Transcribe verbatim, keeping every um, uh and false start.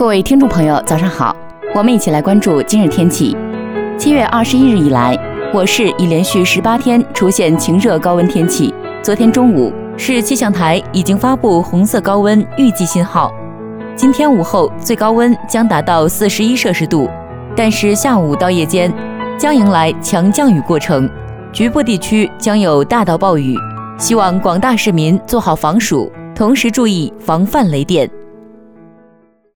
各位听众朋友，早上好，我们一起来关注今日天气。七月二十一日以来，我市已连续十八天出现晴热高温天气。昨天中午，市气象台已经发布红色高温预计信号。今天午后最高温将达到四十一摄氏度，但是下午到夜间将迎来强降雨过程，局部地区将有大到暴雨，希望广大市民做好防暑，同时注意防范雷电。